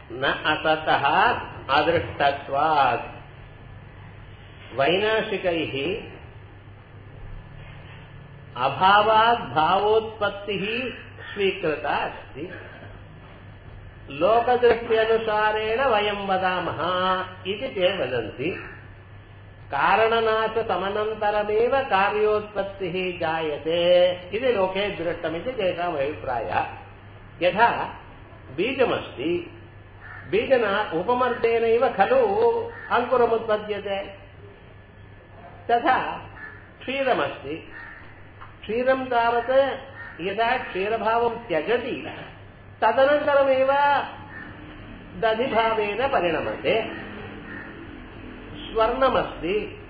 ந அசதः அதृष्टत्वात् வைநாசிகைः अभावात् भावोत्पत्तिः स्वीकृता अस्ति। लोकदृष्ट्यनुसारेण वयं वदामः इति ते वदन्ति। कारणनाशसमनन्तरमेव कार्योत्पत्तिः जायते इति लोके दृष्टमिति तेषाम् अभिप्रायः। यथा बीजमस्ति, बीजना उपमर्देनैव खलु अङ्कुरमुत्पद्यते, तथा क्षीरमस्ति, क्षीरं तावत् यदा क्षीरभावं त्यजति तदनन्तरमेव दधिभावेन परिणमते। स्वर्णमस्ति,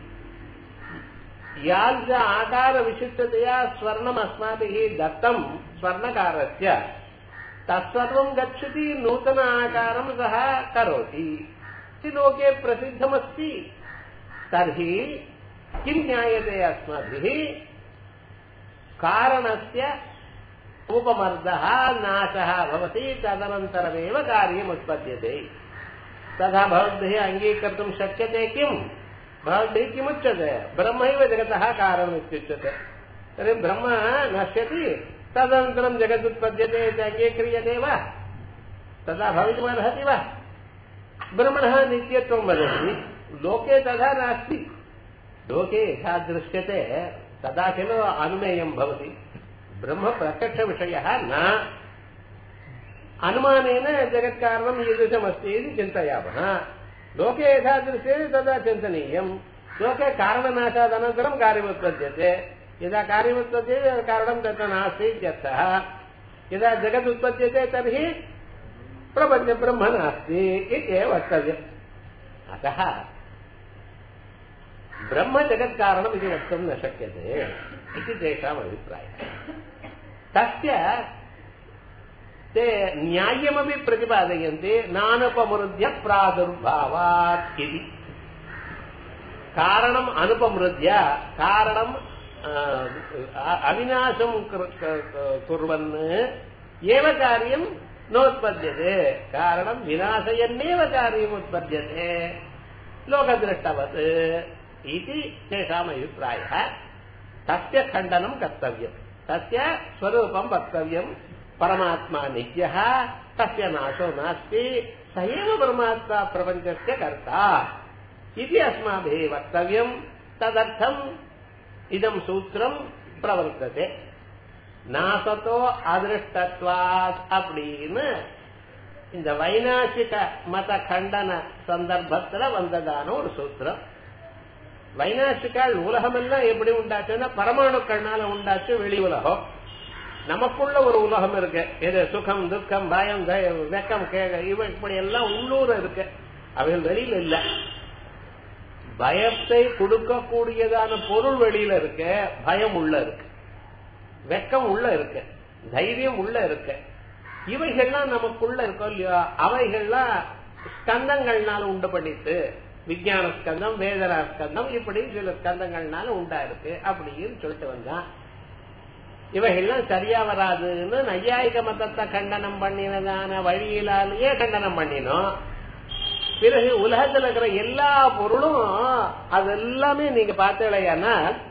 यादृश आकारविशिष्टतया स्वर्णम् अस्माभिः दत्तं स्वर्णकारस्य तत्सर्वं गच्छति, नूतन आकारं सः करोति इति लोके प्रसिद्धमस्ति। तर्हि किं ज्ञायते अस्माभिः? कारणस्य उपमर्दः नाशः भवति, तदनन्तरमेव कार्यम् उत्पद्यते। तथा भवद्भिः अङ्गीकर्तुं शक्यते किम्? भवद्भिः किमुच्यते? ब्रह्मैव जगतः कारणम् इत्युच्यते। तर्हि ब्रह्म नश्यति, तदनन्तरं जगदुत्पद्यते इति अङ्गीक्रियते वा? तथा भवितुमर्हति वा? ब्रह्मणः नित्यत्वं वदति, लोके तथा नास्ति। लोके यथा दृश्यते तदा खलु अनुमेयं भवति। ब्रह्म प्रत्यक्षविषयः न। अनुमानेन जगत्कारणम् ईदृशमस्ति इति चिन्तयामः। लोके यथा दृश्यते तदा चिन्तनीयम्। लोके कारणनाशादनन्तरं कार्यमुत्पद्यते। यदा कार्यमुत्पद्यते कारणं तत्र नास्ति इत्यर्थः। यदा जगदुत्पद्यते तर्हि प्रपञ्च ब्रह्म नास्ति इत्येव वक्तव्यम्। अतः ब्रह्म जगत्कारणम् इति वक्तुं न शक्यते इति तेषाम् अभिप्रायः। तस्य ते न्याय्यमपि प्रतिपादयन्ति, नानुपमृद्य प्रादुर्भावात् इति। कारणम् अनुपमृद्य, कारणम् अविनाशं कुर्वन् एव कार्यं नोत्पद्यते। कारणं विनाशयन्नेव कार्यम् उत्पद्यते लोकदृष्टवत् इति तेषाम् अभिप्रायः। तस्य खण्डनं कर्तव्यम्, तस्य स्वरूपं वक्तव्यम्। परमात्मा नित्यः, तस्य नाशो नास्ति, स एव परमात्मा प्रपञ्चस्य कर्ता इति अस्माभिः वक्तव्यम्। तदर्थम् इदं सूत्रं प्रवर्तते। नासतो அதிருஷ்டத்வாத் அப்படின்னு இந்த வைநாசிக மத கண்டன சந்தர்ப்பத்துல வந்ததான ஒரு சூத்திரம். வைநாசிக்கால் உலகமெல்லாம் எப்படி உண்டாச்சுன்னா பரமாணுக்கள்னால உண்டாச்சு வெளி உலகம். நமக்குள்ள ஒரு உலகம் இருக்கு, இது சுகம் துக்கம் பயம் வெக்கம் இவ இப்படி எல்லாம் உள்ளூர இருக்கு, அவைகள் வெளியில இல்ல. பயத்தை கொடுக்கக்கூடியதான பொருள் வெளியில இருக்கு, பயம் உள்ள இருக்கு, வெக்கம் உள்ள இருக்கு, தைரியம் உள்ள இருக்கு. இவைகள்லாம் நமக்குள்ள இருக்கோ இல்லையோ, அவைகள்லாம் ஸ்கந்தங்கள்னால உண்டு பண்ணிட்டு, விஞ்ஞான ஸ்கந்தம் வேதனா ஸ்கந்தம் இப்படி சில ஸ்கந்தங்கள்னால உண்டா இருக்கு அப்படின்னு சொல்லிட்டு வந்தான். இவைகள்லாம் சரியா வராதுன்னு நையாயிக மதத்தை கண்டனம் பண்ணினதான வழியிலாலேயே கண்டனம் பண்ணினோம். பிறகு உலகத்தில் இருக்கிற எல்லா பொருளும் அதெல்லாமே நீங்க பார்த்தீங்கன்னா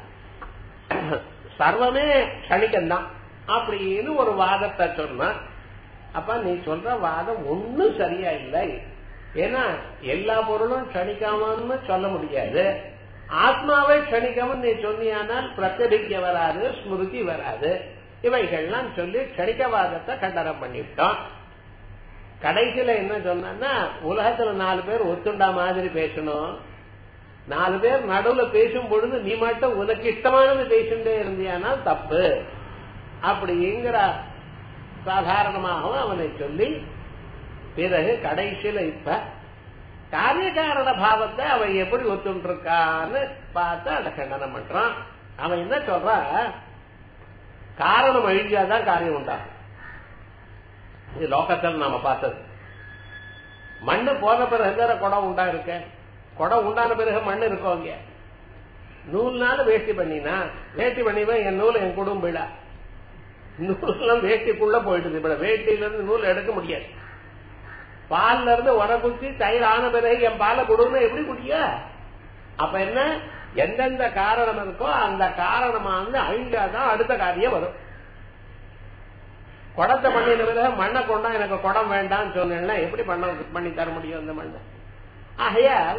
சர்வமே கணிக்கந்தான் அப்படின்னு ஒரு வாதத்தை சொன்ன. அப்ப நீ சொல்ற வாதம் ஒன்னும் சரியா இல்லை. ஏன்னா எல்லா பொருளும் கணிக்காமன்னு சொல்ல முடியாது. ஆத்மாவை கணிக்காம நீ சொன்னியானால் பிரத்யபிக்க வராது, ஸ்மிருதி வராது. இவைகள்லாம் சொல்லி கணிக்கவாதத்தை கண்டனம் பண்ணிவிட்டோம். கடைசியில என்ன சொன்னா, உலகத்துல 4 பேர் ஒத்துண்டா மாதிரி பேசணும். 4 பேர் நடுவுல பேசும் பொழுது நீ மட்டும் உனக்கு இஷ்டமானது பேசிட்டே இருந்தியானா தப்பு அப்படிங்கிற சாதாரணமாகவும் அவனை சொல்லி, பிறகு கடைசியில இப்ப காரியகாரண பாவத்தை அவன் எப்படி ஒத்துட்டு இருக்கான்னு பார்த்து அதை கண்டனம் பண்றான். அவன் என்ன சொல்றான், காரணம் அழிஞ்சாதான் காரியம் உண்டாகும். இது லோகத்தில் நாம பார்த்தது. மண்ணு போன பிறகு குடம் உண்டா இருக்க, குடம் உண்டான பிறகு மண் இருக்கும். அங்க நூல்னால வேஷ்டி பண்ணினா, வேஷ்டி பண்ணிவன் என் நூல் என் குடும்பம் விழா, நூல்லாம் வேஷ்டிக்குள்ள போயிட்டு, இப்ப வேஷ்டியில இருந்து நூல் எடுக்க முடியாது. பால்ல இருந்து உரக்குச்சி தயிர் ஆன பிறகு என் பாலை கொடுன்னு எப்படி குடிக்க? அப்ப என்ன, எந்தெந்த காரணம் இருக்கோ அந்த காரணமானது அழிஞ்சாதான் அடுத்த காரியம் வரும். குடத்தை பண்ணின பிறகு மண்ணை கொண்டா எனக்கு குடம் வேண்டாம்னு சொன்னா எப்படி பண்ணி தர முடியும் அந்த மண்ணை? ஆகையால்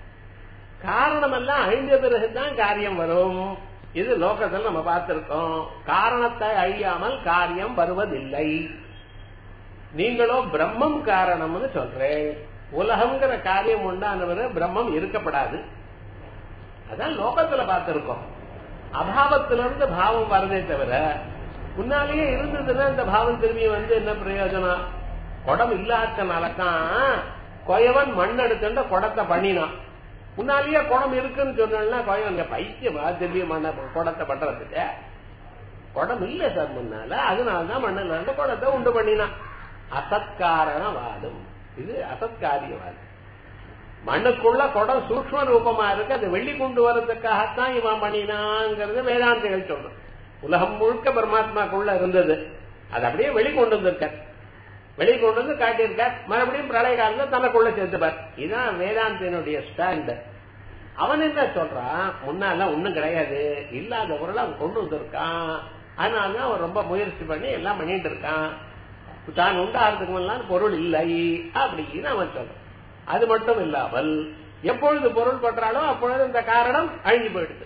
காரணம் எல்லாம் அழிஞ்ச பிறகுதான் காரியம் வரும். இது லோகத்தில் நம்ம பார்த்திருக்கோம். காரணத்தை அழியாமல் காரியம் வருவதில்லை. நீங்களோ பிரம்மம் காரணம்னு சொல்றேன். உலகம்ங்கிற காரியம் உண்டானவரு பிரம்மம் இருக்கப்படாது. அதான் லோகத்துல பார்த்திருக்கோம். அபாவத்திலிருந்து பாவம் வரதே தவிர முன்னாலேயே இருந்ததுன்னா இந்த பாவம் திரும்பி என்ன பிரயோஜனம்? குடம் இல்லாதனாலதான் கொயவன் மண் எடுத்துட்ட குடத்தை பண்ணினான். முன்னாலேயே குடம் இருக்குன்னு சொன்னா கொயவன் பைத்தியமா திரும்பி மண்ண குடத்தை பண்றதுக்கு? குடம் இல்ல சார் முன்னால, அதனாலதான் மண்ணில் இருந்து குடத்தை உண்டு பண்ணினான். அசத்காரணவாதம். இது அசத்காரியவாதம். மண்ணுக்குள்ள குடம் சூக்ஷ்ம ரூபமா இருக்கு, அது வெளி கொண்டு வர்றதுக்காகத்தான் இவன் பண்ணினாங்கிறது வேதாந்திகள் சொல்றோம். உலகம் முழுக்க பரமாத்மாக்குள்ள இருந்தது, அது அப்படியே வெளிக்கொண்டு வந்திருக்க, வெளிக்கொண்டு வந்து காட்டியிருக்க, மறுபடியும் பிரளய காலத்துல தனக்குள்ள சேர்த்துப்பார். இதுதான் வேதாந்தினுடைய ஸ்டாண்ட். அவன் என்ன சொல்றான், முன்னால ஒண்ணும் கிடையாது, இல்லாத பொருள் அவன் கொண்டு வந்திருக்கான், அதனாலதான் அவன் ரொம்ப முயற்சி பண்ணி எல்லாம் பண்ணிட்டு இருக்கான், தான் உண்டாகிறதுக்கு பொருள் இல்லை அப்படின்னு அவன் சொல்றான். அது மட்டும் இல்லாமல் எப்பொழுது பொருள் பற்றாலோ அப்பொழுது இந்த காரணம் அழிஞ்சு போயிடுது.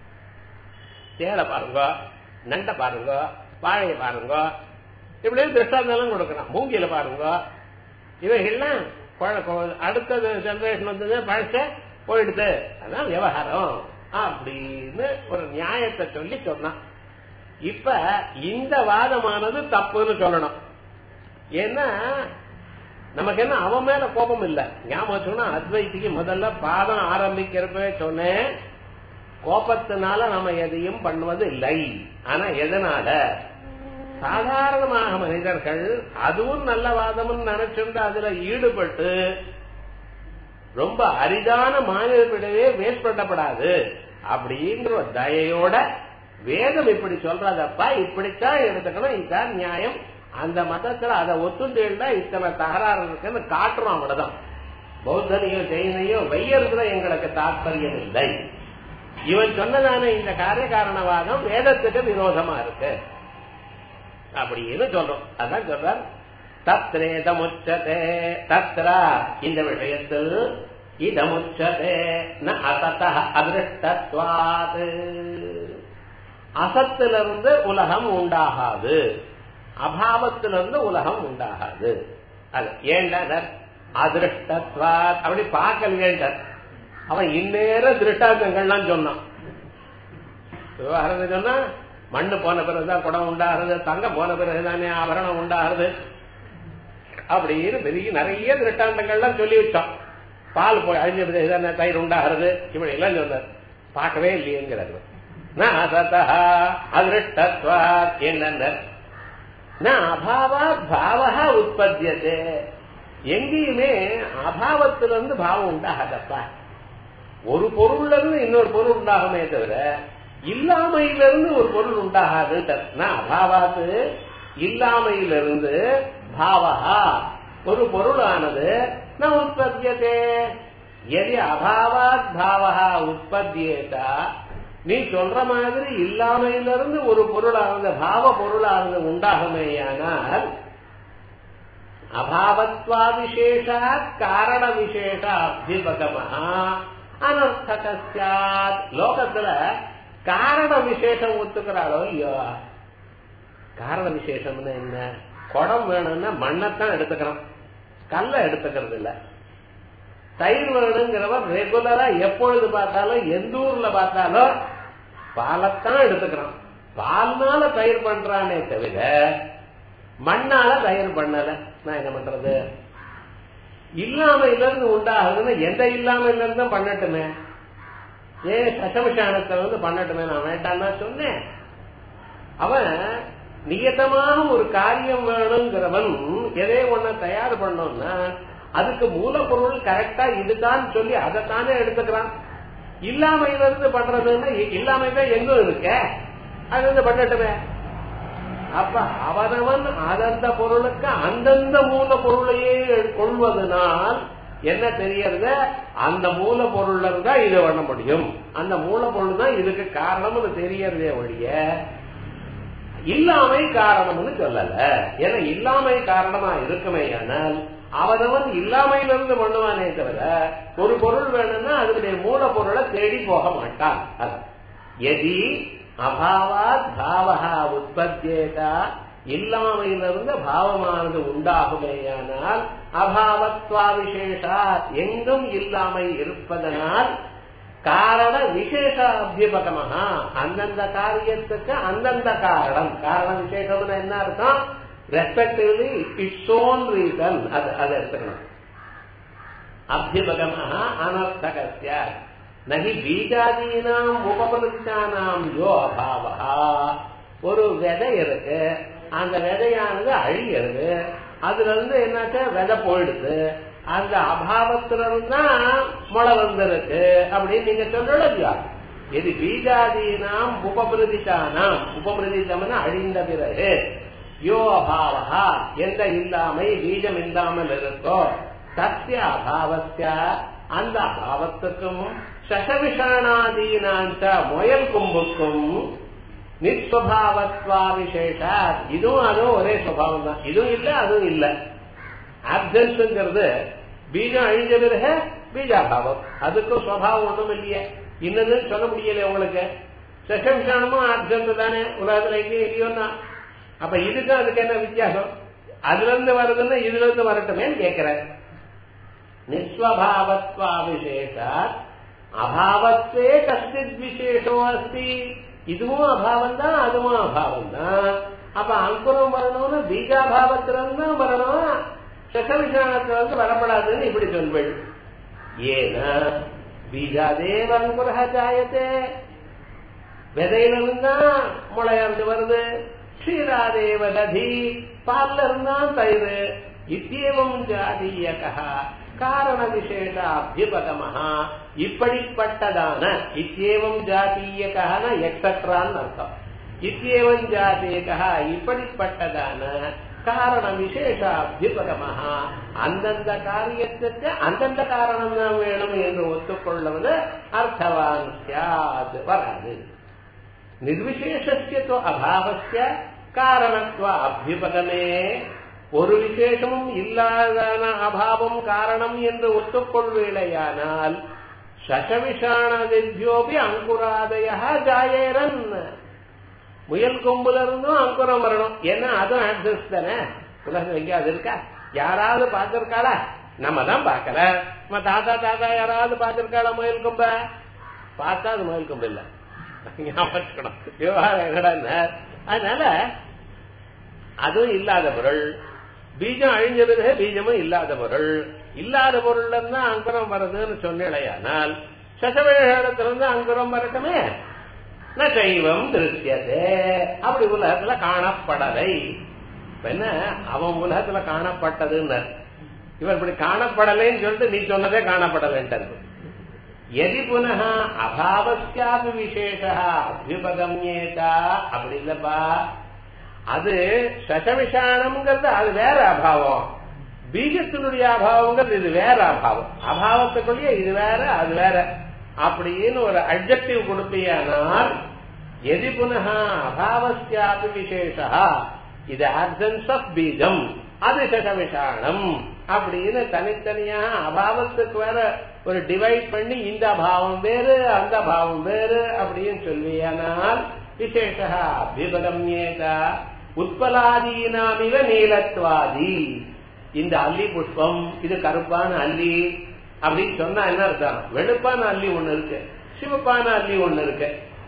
தேலை பாருங்க, நண்டை பாருங்க, வாழையை பாருங்க, இப்படியே திருஷ்டாந்தம் கொடுக்கறான். மூங்கில பாருங்க, இவைகள்லாம் அடுத்த ஜெனரேஷன் வந்தது, பழச போயிடுது, அதான் விவகாரம் அப்படின்னு ஒரு நியாயத்தை சொல்லி சொன்னான். இப்ப இந்த வாதமானது தப்புன்னு சொல்லணும். ஏன்னா நமக்கு என்ன அவன் மேல கோபம் இல்ல. ஞாபகம் சொன்னா அத்வைத்திக்கு முதல்ல பாதம் ஆரம்பிக்கிறப்ப சொன்னேன், கோபத்தினால நம்ம எதையும் பண்ணுவது இல்லை. ஆனா எதனால? சாதாரணமாக மனிதர்கள் அதுவும் நல்ல வாதம்னு நினைச்சுட்டு அதுல ஈடுபட்டு ரொம்ப அரிதான மாநிலத்திடவே வேஸ்ட் பண்ணப்படாது அப்படிங்கிற தயையோட வேதம் இப்படி சொல்றதப்பா, இப்படித்தான் எடுத்துக்கணும், இதுதான் நியாயம், அந்த மதத்துல அதை ஒத்துண்டா இத்தனை தகராறு இருக்குன்னு காட்டுறோம். அவ்வளவுதான். பௌத்தனையோ ஜெயினையோ வையறதுல எங்களுக்கு தாற்பயம் இல்லை. இவன் சொன்னதான இந்த காரிய காரணவாதம் வேதத்துக்கு விரோதமா இருக்கு அப்படின்னு சொல்றோம். அதான் சொல்றார், தத்ரேதமுச்சதே, தத்ரா இந்த விஷயத்தில், இதமுச்சதே ந அசதஹ அதிருஷ்டத்வாத், அசத்திலிருந்து உலகம் உண்டாகாது, அபாவத்திலிருந்து உலகம் உண்டாகாது. அது ஏண்டர் அதிருஷ்டத்வாத், அப்படி பார்க்கல. அவன் இந்நேர திருஷ்டாந்தங்கள்லாம் சொன்னான். விவகாரம் சொன்னா மண்ணு போன பிறகுதான் குடம் உண்டாகிறது, தங்கம் போன பிறகுதானே ஆபரணம் உண்டாகிறது அப்படின்னு பெரிய நிறைய திருஷ்டாந்தங்கள்லாம் சொல்லி வச்சான். பால் போய் அழிஞ்ச பிறகுதானே தயிர் உண்டாகிறது, இப்படி எல்லாம் சொன்னார். பார்க்கவே இல்லையேங்கிறது. அதிருஷ்டத்வாத் என்ன, அபாவாத் பாவஹ உற்பத்தியதே, எங்கேயுமே அபாவத்திலிருந்து பாவம் உண்டாகாதப்பா. ஒரு பொருள்ல இருந்து இன்னொரு பொருள் உண்டாகுமே தவிர இல்லாமையிலிருந்து ஒரு பொருள் உண்டாகாது. அபாவாத்து இல்லாமையிலிருந்து பாவஹா ஒரு பொருளானது ந உற்பத்தியதே. எது அபாவாத் பாவஹா உற்பத்தியேதா, நீ சொல்ற மாதிரி இல்லாமையிலிருந்து ஒரு பொருளானது பாவ பொருளானது உண்டாகுமேயானால் அபாவத்வா விசேஷா காரண விசேஷ அபிபகமா அனர்த்தக சாத். லோகத்துல காரண விசேஷம் ஒத்துக்கிறாளோ இல்லையோ? காரண விசேஷம்னு என்ன? குடம் வேணும்னா மண்ணைத்தான் எடுத்துக்கிறோம், கல்ல எடுத்துக்கிறது இல்ல. தயிர் வேணுங்கிறவன் ரெகுலரா எப்பொழுது பார்த்தாலும் எந்த ஊர்ல பார்த்தாலும் பாலைத்தான் எடுத்துக்கிறான். பால்னால தயிர் பண்றானே தவிர மண்ணால தயிர் பண்ணல. நான் என்ன பண்றது? இல்லாமையில இருந்து உண்டாகுதுன்னு எந்த இல்லாமையில இருந்தும் பண்ணட்டுமே. ஏன் சசமிஷானத்துல இருந்து பண்ணட்டுமே, நான் வேண்டான்னா சொன்னேன். அவன் நியத்தமாக ஒரு காரியம் வேணுங்கிறவன் எதே ஒண்ண தயார் பண்ணோம்னா அதுக்கு மூலப்பொருள் கரெக்டா இதுதான் சொல்லி அதைத்தானே எடுத்துக்கிறான். இல்லாமையில இருந்து பண்றதுன்னா இல்லாமைதான் எங்கும் இருக்க, அது வந்து பண்ணட்டுமே. அப்ப அவனவன் அந்தந்த பொருளுக்கு அந்தந்த மூல பொருளையே கொள்வதனால் என்ன தெரியறது, அந்த மூல பொருள்ல இருந்தா இதை பண்ண முடியும், அந்த மூல பொருள் தான் இதுக்கு காரணம்னு தெரியறதே ஒழிய இல்லாமை காரணம்னு சொல்லல. ஏன்னா இல்லாமை காரணமா இருக்குமே, ஆனால் அவனவன் இல்லாமையிலிருந்து பண்ணுவானே தவிர ஒரு பொருள் வேணும்னா அதனுடைய மூல பொருளை தேடி போக மாட்டான். எதி அபாவாத் பாவஹா உற்பத்தியேதா, இல்லாமையிலிருந்து பாவமானது உண்டாகுமேயானால் அபாவத்வா விசேஷா, எங்கும் இல்லாமை இருப்பதனால் காரண விசேஷ அபியுபகமஹா, அந்தந்த காரியத்துக்கு அந்தந்த காரணம். காரண விசேஷம்னு என்ன அர்த்தம், ரெஸ்பெக்டிவ்லி இட்ஸ் ஓன் ரீசன், அதை எடுத்துக்கணும். அபியுபகமஹா அனர்த்தகஸ்ய நஹி பீஜாதீனாம் உபபரிச்சானாம் யோ அபாவஹா. ஒரு விதை இருக்கு, அந்த விதையானது அழிகிறது, அதுல இருந்து என்னாச்ச விதை போயிடுது, அந்த அபாவத்திலிருந்தா மழை வந்திருக்கு அப்படின்னு நீங்க சொல்றீங்க. இது பீஜாதீனாம் உபபிரதிச்சானாம், உபபிரதித்தம்னா அழிந்த பிறகு, யோ அபாவஹா எந்த இல்லாமை பீஜம் இல்லாமல் இருக்கோ, சத்திய அபாவஸ்ய அந்த அபாவத்துக்கும் சசவிஷாணாதீனாஞ்ச முயல் கும்புக்கும் நிஸ்வபாவத்வா விசேஷா, இதுவும் அதுவும் ஒரே சுபாவம் தான், இதுவும் இல்லை அதுவும் இல்லை. ஆப்சன்ஸ்ங்கிறது பீஜம் அழிஞ்ச பிறகு பீஜாபாவம், அதுக்கும் சுவாவம் ஒன்றும் இல்லையே, இன்னதுன்னு சொல்ல முடியல உங்களுக்கு. சசவிஷாணமும் ஆப்சன்ட் தானே உலகத்துல எங்கேயும் இல்லையோன்னா, அப்ப இதுக்கும் அதுக்கு என்ன வித்தியாசம், அதுல இருந்து வருதுன்னா இதுல இருந்து வரட்டுமேன்னு கேட்கிற. நிஸ்வபாவத்வா விசேஷா அபாவத்தே கஷ்டித் விசேஷோ அஸ்தி, இதுவும் அபாவம் தான் அதுவும் அபாவம் தான். அப்ப அங்குரம் வரணும்னு பீஜாபாவத்திலிருந்தான் வரணும், சசவிஷாணத்திலிருந்து வரப்படாதுன்னு இப்படி சொல்வேள். ஏன்னா பீஜாதேவ அங்குரஹ ஜாயத்தே, விதையிலிருந்தா முளையாந்து வருது, க்ஷீராதேவ ததி பால்ல இருந்தான் தயிர், இத்தியேவம் ஜாதீயகா காரண விசேஷ அபியுபகமஹா, இப்படிப்பட்டதான இத்தியேவம் ஜாதீயகான எக்ஸட்ரான்னு அர்த்தம். இத்தியேவம் ஜாதீயகா இப்படிப்பட்டதான காரண விசேஷ அபியுபகமஹா, அந்தந்த காரியத்துக்கு அந்தந்த காரணம் தான் வேணும் என்று ஒத்துக்கொள்வது அர்த்தவான் சியாத் வராது. நிர்விசேஷஸ்ய அபாவஸ்ய காரணத்துவ அபியுபகமே, ஒரு விசேஷமும் இல்லாதான அபாவம் காரணம் என்று ஒத்துக்கொள்வேளையானால் சசவிஷாணதித்யோபி அங்குராதய ஜாயேரன், முயல் கொம்புல இருந்தும் அங்குரம் வரணும். ஏன்னா அதுவும் ஆக்சஸ் தானே, உலகம் எங்கேயாவது இருக்கா, யாராவது பார்த்திருக்காளா, நம்ம தான் பார்க்கல. நம்ம தாத்தா தாத்தா யாராவது பார்த்திருக்காளா முயல் கொம்ப, பார்த்தா அது முயல் கொம்பு இல்லை, விவகாரம் என்னடா. அதனால அதுவும் இல்லாத பொருள், பீஜம் அழிஞ்ச பிறகு பீஜமும் இல்லாத பொருள், இல்லாத பொருள்ல இருந்தா அங்குரம் வருதுன்னு சொன்னால் சசவிஷத்திலிருந்து அங்குரம் வரட்டுமே. நைவம் திருஷ்யதே, அப்படி உலகத்துல காணப்படலை. என்ன அவன் உலகத்துல காணப்பட்டதுன்னு, இவன் இப்படி காணப்படலைன்னு சொல்லிட்டு நீ சொன்னதே காணப்படலைன்றது. எதி புனः அபாவஸ்யாபி விசேஷா அபியுபகம்யேதா, அப்படி இல்லப்பா, அது சசவிஷாணம்ங்கிறது அது வேற அபாவம், பீஜத்தினுடைய அபாவங்கிறது இது வேற அபாவம், அபாவத்துக்குள்ளேயே இது வேற அது வேற அப்படின்னு ஒரு அட்ஜெக்டிவ் கொடுப்பியானால் எதி புனः அபாவஸ்யாபி விசேஷா, இது ஆப்சன்ஸ் ஆஃப் பீஜம், அது சசவிஷாணம் அப்படின்னு தனித்தனியா அபாவத்துக்கு வேற ஒரு டிவைட் பண்ணி இந்த பாவம் வேறு அந்த பாவம் வேறு அப்படின்னு சொல்வியானால் விசேஷா அபியுபகம்யேதா உத்பலாதீனாமிவ நீலத்வாதி. இந்த அல்லி புஷ்பம் இது கருப்பான அல்லி அப்படின்னு சொன்னா என்ன அர்த்தம், வெளுப்பான அல்லி ஒண்ணு இருக்கு, சிவப்பான அல்லி ஒண்ணு இருக்கு,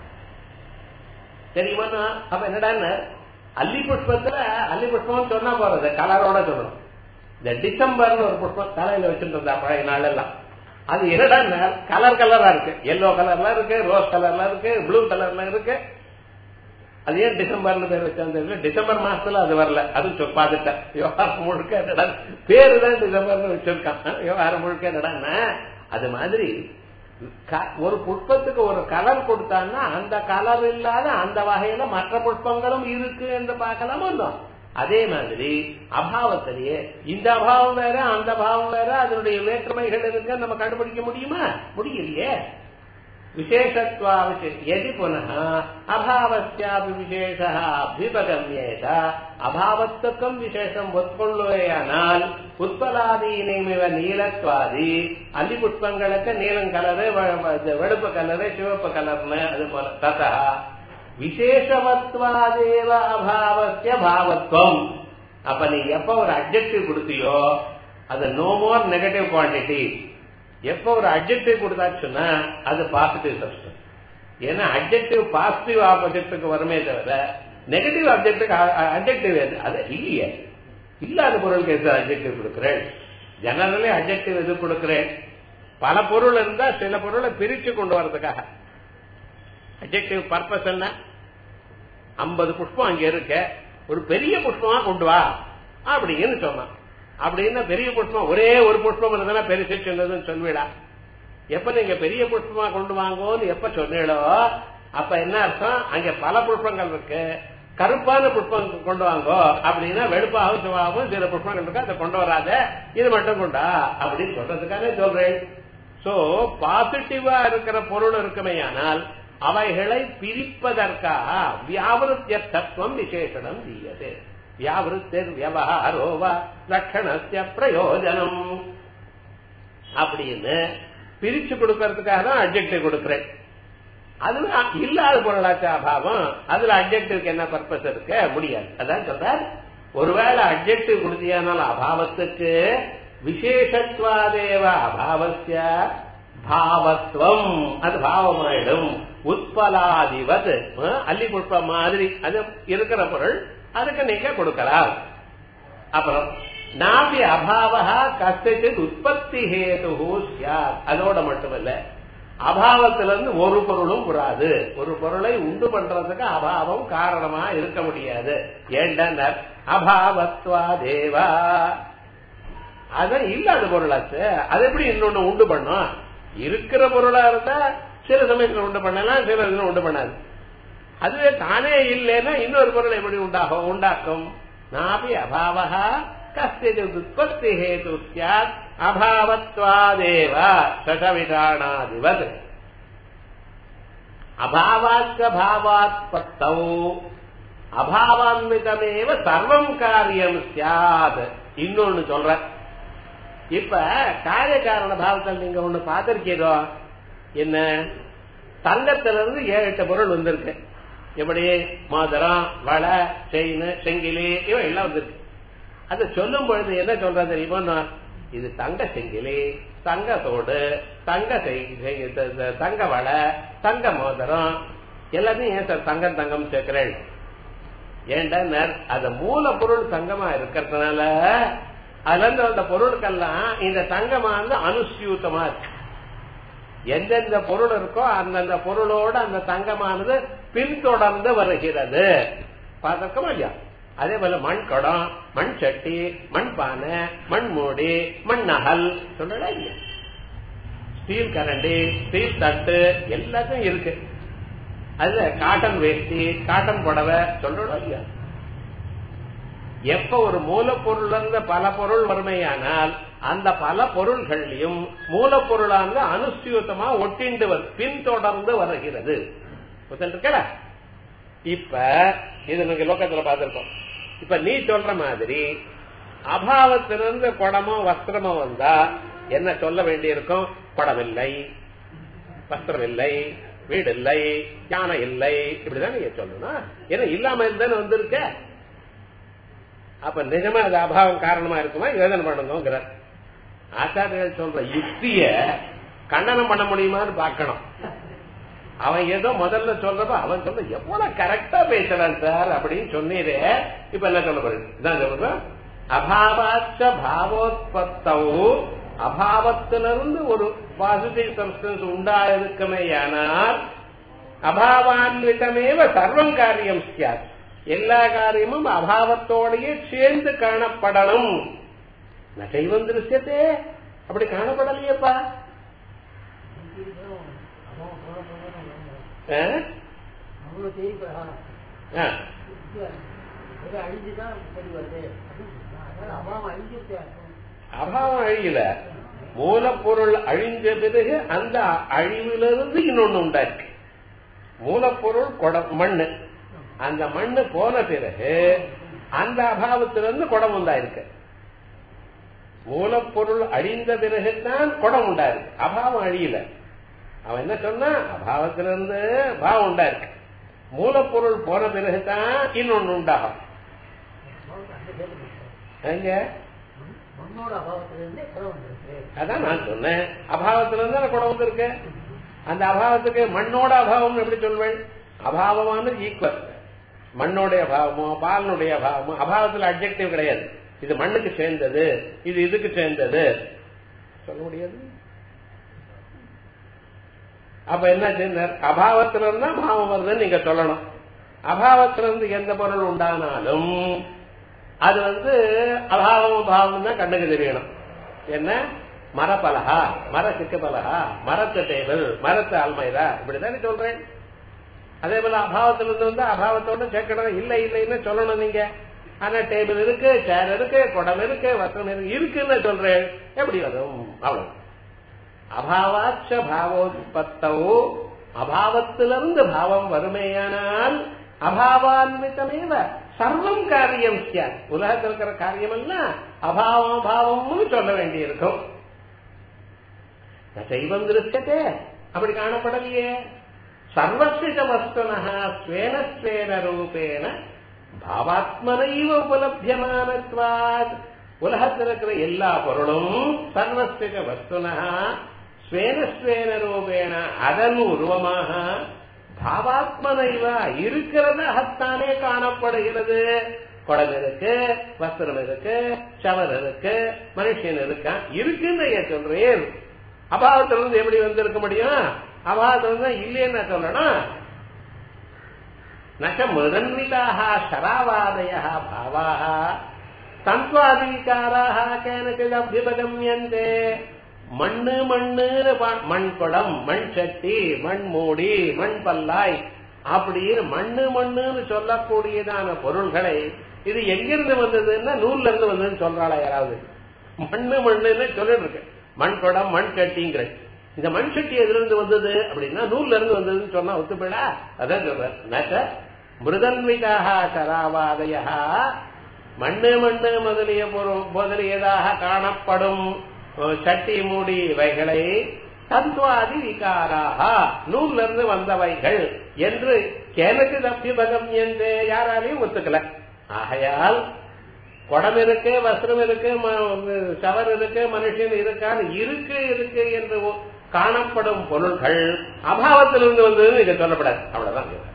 தெரியுமா? அப்ப என்னடா அல்லி புஷ்பத்துல அல்லி புஷ்பம் சொன்னா போறது கலரோட சொல்லணும். இந்த டிசம்பர்னு ஒரு புஷ்பம் தலையில வச்சுட்டு இருந்தா பழைய நாள் எல்லாம், அது என்னடா கலர் கலரா இருக்கு, எல்லோ கலர்ல இருக்கு, ரோஸ் கலர்ல இருக்கு, ப்ளூ கலர்ல இருக்கு. அது ஏன் டிசம்பர்னு பேர் வச்சாங்க, டிசம்பர் மாசத்துல அது வரல, அது பார்த்துட்டேன். விவகாரம் முழுக்க பேரு தான் டிசம்பர்னு வச்சிருக்கான், விவகாரம் முழுக்க என்னடா. அது மாதிரி ஒரு புஷ்பத்துக்கு ஒரு கலர் கொடுத்தான்னா அந்த கலர் இல்லாத அந்த வகையில மற்ற புஷ்பங்களும் இருக்கு என்று பார்க்கலாமோ. அதே மாதிரி அபாவத்திலேயே இந்த அபாவம் வேற அந்த பாவம் வேற அதனுடைய வேற்றுமைகள் இருக்கு நம்ம கண்டுபிடிக்க முடியுமா? முடியலையே. விசேஷத்வா எதி புனः அபாவஸ்யாபி விசேஷா அபிபகம்யேத அபாவத்துக்கும் விசேஷம் ஒத்துக்கொள்ளுவையானால் உத்பலாதீனமிவ நீலத்வாதி அல்லி புஷ்பங்களுக்கு நீலம் கலரு வெளுப்பு கலரு சிவப்பு கலர்னு அது போல ததா விசேஷவத்வாதேவ அபாவஸ்ய பாவத்வம். அப்ப நீ எப்ப ஒரு அட்ஜெக்டிவ் கொடுத்தியோ அது நோ மோர் நெகட்டிவ் குவான்டிட்டி. எப்ப ஒரு அட்ஜெக்டிவ் கொடுத்தாச்சுன்னா அது பாசிட்டிவ் சப்ஸ்டன்ஸ். ஏன்னா அட்ஜெக்டிவ் பாசிட்டிவ் ஆப்போசிட்டுக்கு வருமே தவிர நெகட்டிவ் அட்ஜெக்டிவ் அது இல்லையே. இல்லாத பொருளுக்கு அட்ஜெக்டிவ் கொடுக்கிறேன். ஜெனரலி அட்ஜெக்டிவ் எது கொடுக்கிறேன்? பல பொருள் இருந்தா சில பொருளை பிரிச்சு கொண்டு வரதுக்காக. அட்ஜெக்டிவ் பர்பஸ் என்ன? 50 புஷ்பம் அங்க இருக்க, ஒரு பெரிய புஷ்பமா கொண்டு வா அப்படின்னு சொன்னான். அப்படின்னா பெரிய புஷ்பம் ஒரே ஒரு புஷ்பம் இருந்தா பெருசு சொன்னதுன்னு சொல்லுவீடா. எப்ப நீங்க பெரிய புஷ்பமா கொண்டு வாங்கன்னு எப்ப சொன்னீங்களோ அப்ப என்ன அர்த்தம்? அங்க பல புஷ்பங்கள் இருக்கு, கருப்பான புஷ்பம் கொண்டு வாங்கோ அப்படின்னா வெளுப்பாகவும் சிவாகவும் சில புஷ்பங்கள் இருக்கு, அதை கொண்டு வராத, இது மட்டும் கொண்டா அப்படின்னு சொல்றதுக்காக சொல்றேன். சோ பாசிட்டிவா இருக்கிற பொருள் இருக்குமே, ஆனால் அவைகளை பிரிப்பதற்காக வியாவிருத்திய தத்துவம் விசேஷனம் தீயது. வியாவிருத்தர் வியவஹாரோவா லட்சணஸ்ய பிரயோஜனம் அப்படின்னு பிரிச்சு கொடுக்கறதுக்காக தான் அட்ஜெக்டிவ் கொடுக்கிறேன். அதுல இல்லாத பொருளாச்சா அபாவம், அதுல அட்ஜெக்டிவ்க்கு என்ன பர்பஸ் இருக்க முடியாது. அதான் சொல்றார், ஒருவேளை அட்ஜெக்டிவ் கொடுத்தியானால் அபாவத்துக்கு விசேஷத்வாதேவ அபாவஸ்ய பாவத்துவம் அது பாவமாயிடும். உத்பலாதிவத் அல்லி புஷ்பம் மாதிரி அது இருக்கிற பொருள் அதுக்கு நீங்க கொடுக்கலாம். அப்புறம் நாபி அபாவா கஷ்டித் உற்பத்தி ஹேது ஸ்யாத். அதோட மட்டுமல்ல, அபாவத்திலிருந்து ஒரு பொருளும் வராது. ஒரு பொருளை உண்டு பண்றதுக்கு அபாவம் காரணமா இருக்க முடியாது. ஏண்டா அபாவத்வா தேவா அதான் இல்லாத பொருளாச்சு. அது எப்படி இன்னொன்னு உண்டு பண்ணும்? இருக்கிற பொருளா இருந்தா சில சமயத்துல உண்டு பண்ணலாம், சில இதுல உண்டு பண்ணாது. அதுவே தானே இல்லைன்னா இன்னொரு பொருள் எப்படி உண்டாக்கும்? நாபி அபாவா கஷ்டித் உற்பத்தி ஹேது ஸ்யாத் அபாவத்வாதேவ சடவிதானாதிவத். அபாவாச்ச பாவாத்பத்தௌ அபாவான்விதமேவ சர்வம் காரியம் ஸ்யாத். இன்னொன்னு சொல்ற, இப்ப காரிய காரண பாவத்தில் நீங்க ஒண்ணு பார்த்திருக்கீரோ? என்ன, தங்கத்திலிருந்து 7-8 பொருள் வந்திருக்கு. எப்படி மோதிரம், வளை, செயின், செங்கிலி இவன் எல்லாம் வந்திருக்கு. அதை சொல்லும் பொழுது என்ன சொல்றது தெரியுமா? இது தங்க செங்கிலி, தங்க தோடு, தங்க வளை, தங்க மோதிரம் எல்லாத்தையும் ஏன் சார் தங்கம் தங்கம் சேர்க்கிறேன்? ஏன்டா அது மூலப்பொருள் தங்கமா இருக்கிறதுனால அதுல இருந்து அந்த பொருட்கள்லாம் இந்த தங்கமா வந்து அனுசியூத்தமா இருக்கு. எந்தெந்த பொருள் இருக்கோ அந்தந்த பொருளோட அந்த தங்கமானது பின்தொடர்ந்து வருகிறது. பார்த்திருக்கோம் இல்லையா? அதே போல மண் குடம், மண் சட்டி, மண் பானை, மண் மூடி, மண் நகல் சொல்லல இல்லையா? ஸ்டீல் கரண்டி, ஸ்டீல் தட்டு எல்லாத்தையும் இருக்கு. அதுல காட்டன் வேஷ்டி, காட்டன் புடவை சொல்றோம் இல்லையா? எப்ப ஒரு மூலப்பொருள் இருந்த பல பொருள் வறுமையானால் அந்த பல பொருள்களையும் மூலப்பொருளானது அனுசியூத்தமா ஒட்டிண்டு பின்தொடர்ந்து வருகிறது. இருக்கல இப்ப இது நீங்க லோகத்துல பார்த்திருக்கோம். இப்ப நீ சொல்ற மாதிரி அபாவத்திலிருந்து குடமோ வஸ்திரமோ வந்தா என்ன சொல்ல வேண்டியிருக்கும்? குடம் இல்லை, வஸ்திரம் இல்லை, வீடு இல்லை, யானை இல்லை, இப்படிதான் நீங்க சொல்லணும். ஏன்னா இல்லாம இருந்தானே வந்திருக்க. அப்ப நிஜமா அது அபாவம் காரணமா இருக்குமா? யோசனை பண்ணுங்கிற ஆச்சாரியர்கள் சொல்ற யுக்திய கண்டனம் பண்ண முடியுமான்னு பார்க்கணும். அவன் ஏதோ முதல்ல சொல்றப்ப அவன் சொல்ற எவ்வளவு கரெக்டா பேசுறான் சார் அப்படின்னு சொன்னீரே. இப்ப என்ன சொல்ல போறேன்? அபாவாச்ச பாவோத்பத்தௌ அபாவத்திலிருந்து ஒரு பாசிட்டிவ் சப்ஸ்டன்ஸ் உண்டாயிருக்குமேயானால் அபாவான்விதமேவ சர்வம் காரியம் ஸ்யாத். எல்லா காரியமும் அபாவத்தோடையே சேர்ந்து காணப்படணும். நகைவன் திருஷ்யத்தே அப்படி காணப்படலையப்பா. அபாவம் அழியல, மூலப்பொருள் அழிஞ்ச பிறகு அந்த அழிவிலிருந்து இன்னொன்னு உண்டாயிருக்கு. மூலப்பொருள் குடம் மண்ணு, அந்த மண்ணு போன பிறகு அந்த அபாவத்திலிருந்து குடம் உண்டாயிருக்கு. மூலப்பொருள் அழிந்த பிறகுதான் குடம் உண்டாயிருக்கு, அபாவம் அழியல. அவன் என்ன சொன்னா, அபாவத்திலிருந்து பாவம் உண்டாயிருக்கு, மூலப்பொருள் போன பிறகுதான் இன்னொன்னு உண்டாகும். அதான் நான் சொன்னேன், அபாவத்திலிருந்து குடம் வந்திருக்கு. அந்த அபாவத்துக்கு மண்ணோட அபாவம் எப்படி சொல்வேன்? அபாவமானது ஈக்குவல். மண்ணோடைய அபாவமோ பாலனுடைய அபாவமோ அபாவத்தில் அட்ஜெக்டிவ் கிடையாது. இது மண்ணுக்கு சேர்ந்தது, இது இதுக்கு சேர்ந்தது சொல்ல முடியாது. அப்ப என்ன சேர்ந்தார்? அபாவத்திலிருந்தா பாவம் வருதுன்னு நீங்க சொல்லணும். அபாவத்திலிருந்து எந்த பொருள் உண்டானாலும் அது அபாவம் பாவம் தான் கண்ணுக்கு தெரியணும். என்ன? மரப்பலகா, மர சிக்கு பலகா, மரத்து டேபிள், மரத்து அல்மைரா, இப்படித்தானே சொல்றேன். அதே போல அபாவத்திலிருந்து அபாவத்தோட சேர்க்கணும். இல்லை இல்லைன்னு சொல்லணும் நீங்க. ஆனா டேபிள் இருக்கு, சேர் இருக்கு, குடம் இருக்கு, வஸ்திரம் இருக்கு, இருக்குன்னு சொல்றேன். எப்படி வரும்? அவ்வளவு. அபாவாச்ச பாவோத்பத்தோ, அபாவத்திலிருந்து பாவம் வருமேயானால் அபாவான்விதமேவ சர்வம் காரியம் சார். உலகத்தில் இருக்கிற காரியம் எல்லாம் அபாவம் பாவம்னு சொல்ல வேண்டி இருக்கும். சைவம் திருஷ்யத்தே அப்படி காணப்படலையே. சர்வசித வஸ்துனஹ ஸ்வேன ஸ்வேன ரூபேன பாவாத்மனைவ உபலப்யமானத்வாத். உலகத்தில் இருக்கிற எல்லா பொருளும் சர்வசித வஸ்துனஹ ஸ்வேன ஸ்வேன ரூபேன அதன் உருவமாக பாவாத்மனைவ இருக்கிறதாகத்தானே காணப்படுகிறது. குடம் இருக்கு, வஸ்திரம் இருக்கு, சவர் இருக்கு, மனுஷன் இருக்கான், இருக்குன்னு சொல்றேன். அபாவத்திலிருந்து எப்படி வந்திருக்க முடியும்? அபாவத்திலிருந்து இல்லைன்னு சொல்லணும். நச்ச மிருதன்விதாக சராவாதய பாவாக தந்த்வாதிகாராக கேனச்சித் அபிபகம்யந்தே. மண்ணு மண்ணு, மண் குடம், மண் சட்டி, மண் மூடி, மண் பல்லாய், அப்படின்னு மண்ணு மண்ணுன்னு சொல்லக்கூடியதான பொருள்களை இது எங்கிருந்து வந்ததுன்னா நூல்ல இருந்து வந்ததுன்னு சொல்றாளா யாராவது? மண்ணு மண்ணுன்னு சொல்லிட்டு இருக்கு. மண் குடம், மண் சட்டிங்கிற இந்த மண் சட்டி எதுல இருந்து வந்தது அப்படின்னா நூல்ல இருந்து வந்ததுன்னு சொன்னா ஒத்துப்படா? அதான் சொல்ற. மிருதன்விதாக சராவாதயா மண்ணு மண்ணு முதலியதாக காணப்படும் சட்டி மூடி இவைகளை தத்வாதி விகாராக நூல்ல இருந்து வந்தவைகள் என்று கேனக்கு தப்பிபகம் என்று யாராலையும் ஒத்துக்கல. ஆகையால் குடம் இருக்கு, வஸ்திரம் இருக்கு, சவர் இருக்கு, மனுஷன் இருக்கான், இருக்கு இருக்கு என்று காணப்படும் பொருள்கள் அபாவத்திலிருந்து வந்தது இதை சொல்லப்படாது. அவ்வளவுதான்.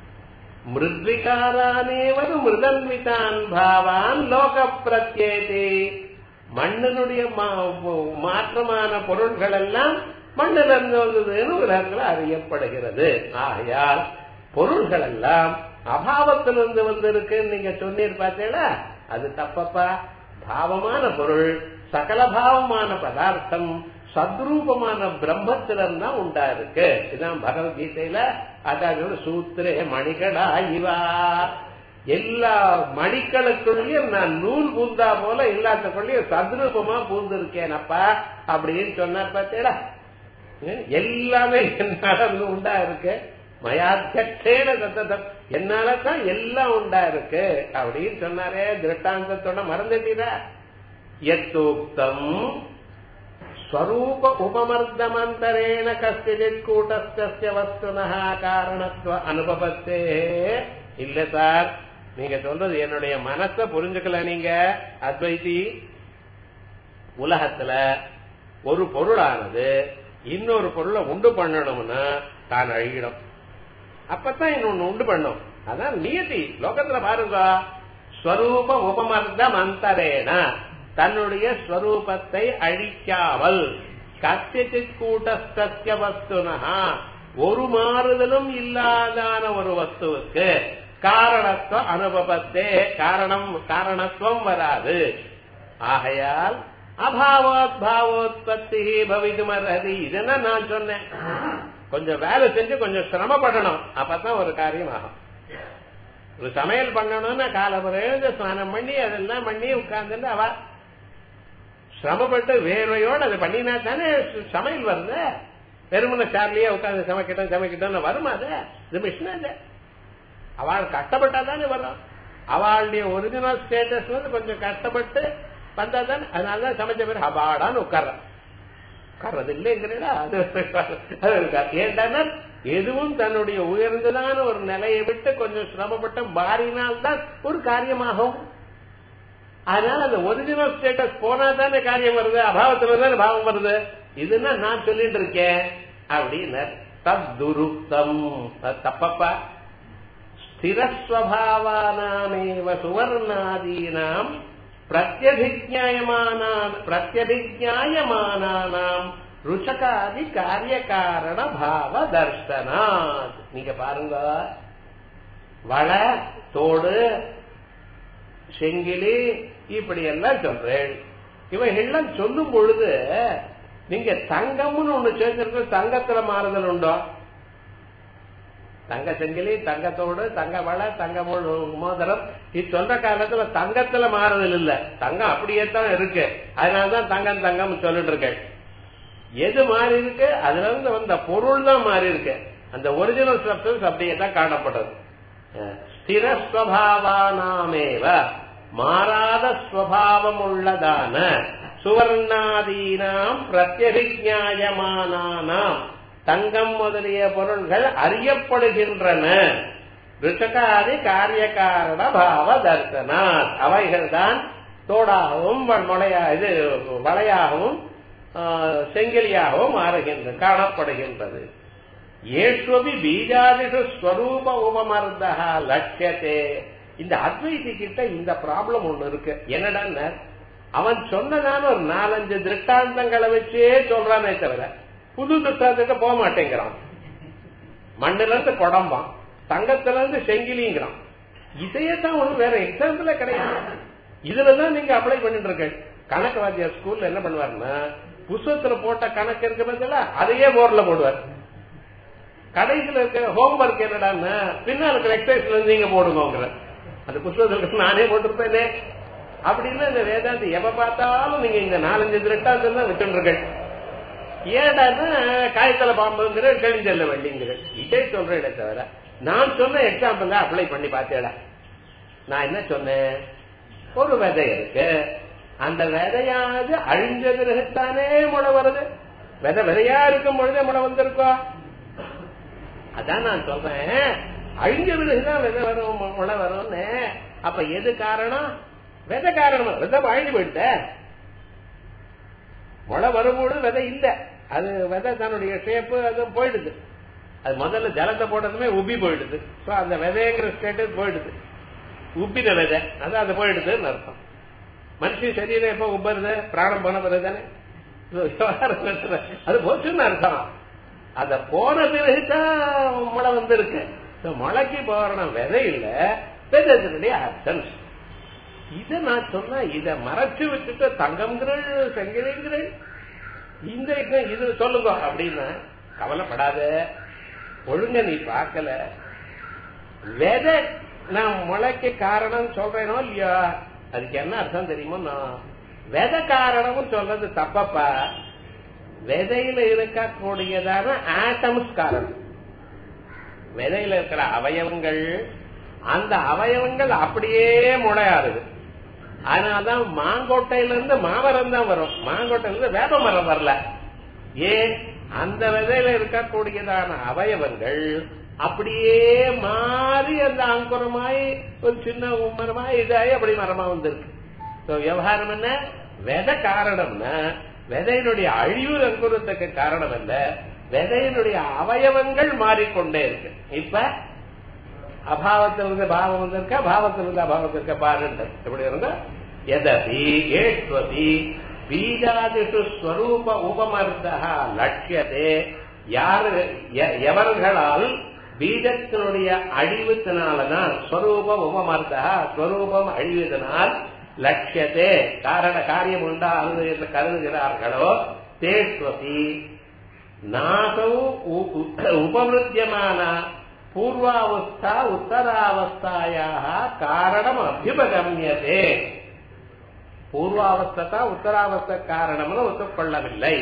மிருத்விகாரானேவது மிருதன்விதான் பாவான் லோக பிரத்யேதி. மண்ணினுடைய மாற்றமான பொருள்கள் எல்லாம் மண்ணிலிருந்து வந்ததுன்னு உலகத்தில் அறியப்படுகிறது. ஆகையால் பொருள்கள் எல்லாம் அபாவத்திலிருந்து வந்திருக்குன்னு நீங்க சொன்னீர் பார்த்தீங்களா? அது தப்பப்பா. பாவமான பொருள், சகல பாவமான பதார்த்தம் சத்ரூபமான பிரம்மத்திலிருந்து தான் உண்டா இருக்கு. இதுதான் பகவத்கீதையில அதாவது சூத்திரே மணிகடா இவா. எல்லா மணிக்களுக்குள்ளயும் நான் நூல் பூந்தா போல எல்லாத்துக்குள்ளயும் சத்ரூபமா பூந்திருக்கேன் அப்பா அப்படின்னு சொன்னார் பார்த்தீங்களா? எல்லாமே என்னால உண்டா இருக்கு. மயாத்தியேன தத்தம், என்னாலதான் எல்லாம் உண்டா இருக்கு அப்படின்னு சொன்னாரே. திருஷ்டாந்தத்தோட மறந்துட்டீரா? யத்தூக்தம் ஸ்வரூப உபமர்தமந்தரேண கஸ்திஜித் கூட்டஸ்ய வஸ்துனஹ காரணத்துவ அனுபவத்தே. இல்ல சார், நீங்க சொல்றது என்னுடைய மனச புரிஞ்சுக்கல. நீங்க அத்வைதி, உலகத்துல ஒரு பொருளானது இன்னொரு பொருளை உண்டு பண்ணணும்னா தான் அழியிடும், அப்பதான் இன்னொன்னு உண்டு பண்ணும். அதான் நியதி. லோகத்துல பாருங்க, ஸ்வரூப உபமர்தம் அந்தரேன தன்னுடைய ஸ்வரூபத்தை அழிக்காமல் கஸ்யசித் கூட்டஸ்ய வஸ்துனஹா ஒரு மாறுதலும் இல்லாதான ஒரு வஸ்துவுக்கு காரணத்துவ அனுபவத்தே காரணத்துவம் வராது. ஆகையால் அபாவோத் பாவோத்பத்தி பவிதுமர்ஹதி. இதெல்லாம் நான் சொன்னேன். கொஞ்சம் வேலை செஞ்சு கொஞ்சம் சிரமப்படணும், அப்பதான் ஒரு காரியம் ஆகும். ஒரு சமையல் பண்ணணும்னா காலமுறையில ஸ்நானம் பண்ணி அதெல்லாம் பண்ணி உட்கார்ந்து அவ சிரமப்பட்டு வேர்வையோடு அதை பண்ணினா தானே சமையல் வருது. வெறுமன சார்லியே உட்காந்து சமைக்கிட்டோம் வருமா? அது இது மிஷின். அது அவள் கஷ்டப்பட்டா தானே வரும். அவளுடைய ஒரிஜினல் ஸ்டேட்டஸ் வந்து கொஞ்சம் கஷ்டப்பட்டு வந்தா தானே. அதனாலதான் சமைச்ச பேர் அபாடான்னு உட்கார்றது இல்லைங்கிறா. அது ஏன்டானா எதுவும் தன்னுடைய உயர்ந்ததான ஒரு நிலையை விட்டு கொஞ்சம் சிரமப்பட்டு மாறினால்தான் ஒரு காரியமாகும். அதனால அந்த ஒரிஜினல் ஸ்டேட்டஸ் போனா தானே காரியம் வருது, அபாவத்துல தானே பாவம் வருது. இதுன்னா நான் சொல்லிட்டு இருக்கேன் அப்படின்னு தத்துருக்தம். தப்பப்பா. ஸ்திரஸ்வபாவானாமேவ சுவர்ணாதீனாம் பிரத்யபிஜ்ஞாயமானாம் ருச்சகாதி காரிய காரண பாவ தர்சனாத். நீங்க பாருங்க, வளை, தோடு, செங்கிலி இப்படி எல்லாம் சொல்றேன். இவைகள்லாம் சொல்லும் பொழுது நீங்க தங்கம்னு ஒண்ணு சேர்ந்திருக்கு. தங்கத்துல மாறுதல் உண்டோ? தங்க செங்கிலி, தங்கத்தோடு, தங்க வளை, தங்க மோதிரம் இது சொல்ற காலத்துல தங்கத்துல மாறுதல் இல்ல. தங்கம் அப்படியே தான் இருக்கு. அதனாலதான் தங்கம் தங்கம் சொல்லிட்டு இருக்கேன். எது மாறி இருக்கு? அதுல இருந்து வந்த பொருள் தான் மாறி இருக்கு. அந்த ஒரிஜினல் சப்ஸ்டன்ஸ் அப்படியே தான் காணப்படுறது. ஸ்திரஸ்வபாவானாமேவ மாறாத ஸ்வபாவம் உள்ளதான சுவர்ணாதீனாம் பிரத்யபிஜ்ஞாயமானாம் தங்கம் முதலிய பொருள்கள் அறியப்படுகின்றன. ருச்சகாதி காரிய காரண பாவ தர்சனாத். அவைகள் தான் தோடாகவும் வளையாகவும் செங்கிலியாகவும் காணப்படுகின்றது. ஏஷ்வபி பீஜாதிஷு ஸ்வரூப உபமர்தா லட்சியத்தே. இந்த அத்வைதி கிட்ட இந்த ப்ராப்ளம் ஒண்ணு இருக்கு. என்னடா, அவன் சொன்னதான ஒரு 4-5 திருஷ்டாந்தங்களை வச்சே சொல்றானே தவிர புது திருஷ்டாந்தத்தை போக மாட்டேங்கிறான். மண்ணுல இருந்து குடம்பான், தங்கத்துல இருந்து செங்கிலிங்கிறான். இதையே தான் ஒண்ணு வேற எக்ஸாம்பிள கிடையாது. இதுலதான் நீங்க அப்ளை பண்ணிட்டு இருக்க. கணக்கு வாத்தியார் ஸ்கூல்ல என்ன பண்ணுவாருன்னா, புத்தகத்துல போட்ட கணக்கு இருக்க பதிலா அதையே போர்ட்ல போடுவார். கடைசியில இருக்கிற ஹோம்ஒர்க் என்னடான்னா பின்னா இருக்கிற எக்ஸசைஸ்ல இருந்து நீங்க போடுங்க. அந்த புத்தகத்துக்கு நானே போட்டிருப்பேனே அப்படின்னு இந்த வேதாந்தி எப்ப பார்த்தாலும் நீங்க இந்த 4-5 திருஷ்டாந்தம் தான் வச்சுருக்க. ஏடான்னா காய்ச்சல பாம்புங்கிற கழிஞ்சல்ல வண்டிங்கிற இதே சொல்றேன் தவிர நான் சொன்ன எக்ஸாம்பிள் தான் அப்ளை பண்ணி பார்த்தேடா. நான் என்ன சொன்னேன், ஒரு விதை இருக்கு, அந்த விதையாவது அழிஞ்ச பிறகுத்தானே முளை வருது. விதையா இருக்கும் பொழுதே முளை வந்திருக்கா? அதான் நான் சொல்றேன், அழிஞ்ச பிறகுதான் விதை வரும் முளை வரும்னு. அப்ப எது காரணம்? விதை காரணம். விதை அழிஞ்சு போயிட்ட, முளை வரும்போது விதை இல்ல. அது விதை தன்னுடைய ஷேப்பு அது போயிடுது. அது முதல்ல ஜலத்தை போட்டதுமே உப்பி போயிடுது. அந்த விதைங்கிற ஸ்டேட்டஸ் போயிடுது. உப்பின விதை அதான் அது போயிடுதுன்னு அர்த்தம். மனுஷன் சரீரம் எப்ப உப்பருது? பிராணம் போன பிறகு தானே அது போச்சுன்னு அர்த்தம். அத போன பிறகுதான் முளை வந்திருக்கு. முளைக்கு போறணும் விதை இல்ல, விதத்தினுடைய அர்த்தம். இத நான் சொன்னா இத மறைச்சு வச்சுட்டு தங்கம்ங்கிறள் செங்கிலிங்கிறள் இந்த இது சொல்லுங்க அப்படின்னா கவலைப்படாத. ஒழுங்க நீ பார்க்கல. விதை நான் முளைக்கு காரணம் சொல்றேனோ இல்லையா, அதுக்கு என்ன அர்த்தம் தெரியுமோ? நான் விதை காரணம் சொல்றது தப்பப்பா. விதையில இருக்கக்கூடியதான ஆட்டம்ஸ் காரணம். விதையில இருக்கிற அவயவங்கள், அந்த அவயவங்கள் அப்படியே முளையாறுது. அதனாலதான் மாங்கொட்டையிலிருந்து மாமரம் தான் வரும், மாங்கொட்டையிலிருந்து வேப்ப மரம் வரல. ஏன்? அந்த விதையில இருக்கக்கூடியதான அவயவங்கள் அப்படியே மாறி அந்த அங்குரமாய் ஒரு சின்ன மரமாய் இதாயி அப்படி மரமா வந்திருக்கு. விவகாரம் என்ன? விதை காரணம்னா விதையினுடைய அழிவு அங்குரத்துக்கு காரணம் அல்ல, விதையினுடைய அவயவங்கள் மாறிக்கொண்டே இருக்கு. இப்ப அபாவத்திலிருந்து பாவம் வந்திருக்க, பாவத்திலிருந்து அபாவத்திற்க பாருங்க எப்படி இருந்த எதபி ஏஷ்வபி பீஜாதிஷு ஸ்வரூப உபமர்த்தா லட்சியதே. எவர்களால் பீஜத்தினுடைய அழிவுத்தினாலதான் ஸ்வரூபம் உபமர்த்தா, ஸ்வரூபம் அழிவதனால் லட்சியத்தே காரண காரியம் உண்டாகுது என்று கருதுகிறார்களோ தேஸ்வதி நாசௌ உபமிருத்தியமான பூர்வாவஸ்தா உத்தராவஸ்தாயாக காரணம் அபியுபகம்யதே. பூர்வாவஸ்தா உத்தராவஸ்த காரணம்னு ஒத்துக்கொள்ளவில்லை.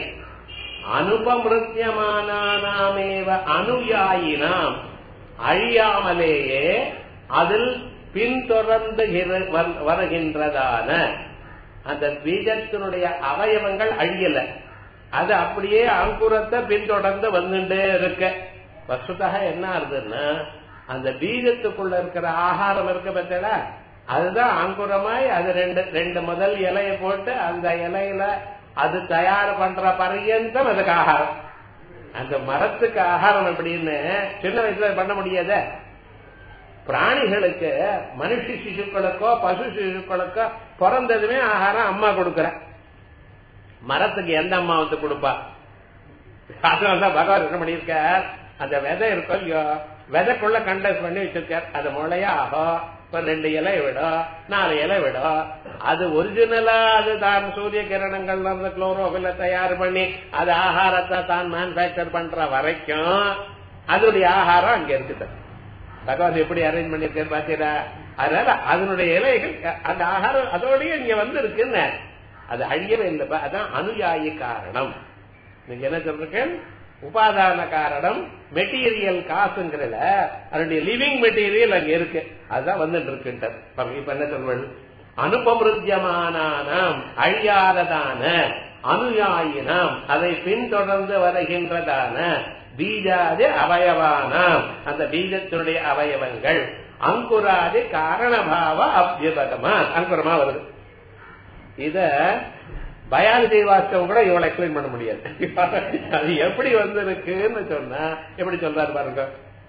அனுபமிருத்தியமானமேவ அனுயாயினாம் அழியாமலேயே அதில் பின்தொடர்ந்து வருகின்றதான அந்த பீஜத்தினுடைய அவயவங்கள் அழியல, அது அப்படியே அங்குரத்தை பின்தொடர்ந்து வந்துட்டே இருக்க. வசுதாக என்ன ஆகுதுன்னா அந்த பீஜத்துக்குள்ள இருக்கிற ஆகாரம் இருக்க பார்த்தா அதுதான் அங்குரமாய் அது ரெண்டு முதல் இலையை போட்டு அந்த இலையில அது தயார் பண்ற பர்யந்தம் அதுக்கு ஆகாரம். அந்த மரத்துக்கு ஆகாரம் எப்படின்னு சின்ன வயசுல பண்ண முடியாத. பிராணிகளுக்கு மனுஷ சிசுக்களுக்கோ பசு சிசுக்களுக்கோ பிறந்ததுமே ஆகாரம் அம்மா கொடுக்கற. மரத்துக்கு எந்த அம்மா வந்து கொடுப்பா? அதனாலதான் பகவான் என்ன பண்ணியிருக்கார், அந்த விதை இருக்கோ இல்லையோ விதைக்குள்ள கண்டஸ் பண்ணி வச்சிருக்கார். அது முளையா ஆகும், 2 இலை விடும், 4 இலை விடும். அது ஒரிஜினலா அது தான் சூரிய கிரணங்கள்ல இருந்து குளோரோபில்ல தயார் பண்ணி அது ஆகாரத்தை தான் மேனுபேக்சர் பண்ற வரைக்கும் அதனுடைய ஆகாரம் அங்க இருக்குது. பகவான் எப்படி அரேஞ்ச் பண்ணிருக்காரு பாத்தீங்களா? அதனால அதனுடைய இலைகள் அந்த ஆகாரம் அதோடய இங்க வந்து இருக்குன்னு அது அழியவே இல்லப்பா. அதான் அனுயாயி காரணம். நீங்க என்ன சொல்றேன், உபாதான காரணம் மெட்டீரியல் காசுங்கிறத அதனுடைய லிவிங் மெட்டீரியல் அங்க இருக்கு, அதுதான் வந்துட்டு இருக்குன்ட்டு. இப்ப என்ன சொல்வது, அனுபமிருத்தியமானாம் அழியாததான அனுயாயினாம் அதை பின்தொடர்ந்து வருகின்றதான பீஜாதி அவயவானாம் அந்த பீஜத்தினுடைய அவயவங்கள் அங்குராதி காரணபாவ அபியுபகமா அங்குரமா வருது. இத பயாலஜி வாஸ்தவம் கூட இவ்வளவு எக்ஸ்பிளைன் பண்ண முடியாது. அது எப்படி வந்திருக்குன்னு சொன்னா எப்படி சொல்றாரு பாருங்க.